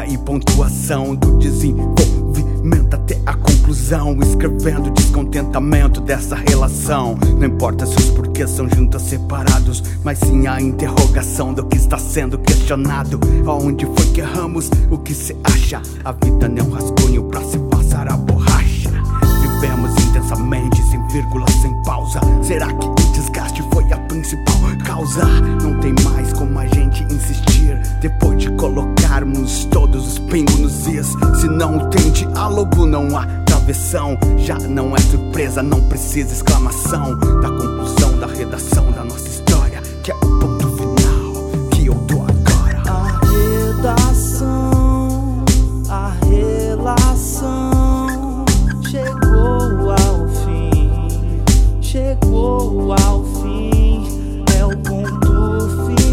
e pontuação do desenvolvimento até a conclusão, escrevendo descontentamento dessa relação. Não importa se os porquês são juntos separados, mas sim a interrogação do que está sendo questionado. Aonde foi que erramos? O que cê acha? A vida não é um rascunho pra se passar a borracha. Vivemos intensamente, sem vírgula, sem pausa. Será que o desgaste foi a principal causa? Não tem mais como a gente insistir, depois de colocarmos todos os pingos nos is. Se não tem diálogo, não há travessão. Já não é surpresa, não precisa exclamação. Da conclusão, da redação da nossa história, que é o ponto final que eu dou agora. A redação, a relação chegou ao fim, chegou ao fim. É o ponto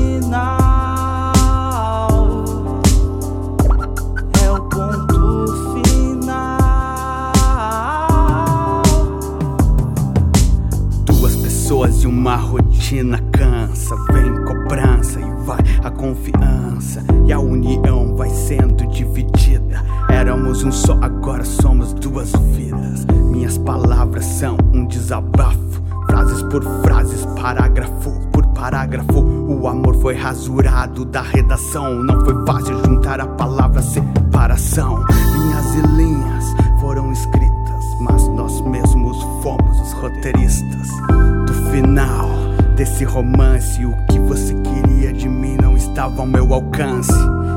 final, é o ponto final. Duas pessoas e uma rotina cansa, vem cobrança e vai a confiança, e a união vai sendo dividida. Éramos um só, agora somos duas vidas. Minhas palavras são um desabafo, frases por frases, parágrafo por parágrafo. O amor foi rasurado da redação. Não foi fácil juntar a palavra separação. Linhas e linhas foram escritas, mas nós mesmos fomos os roteiristas do final desse romance. O que você queria de mim não estava ao meu alcance.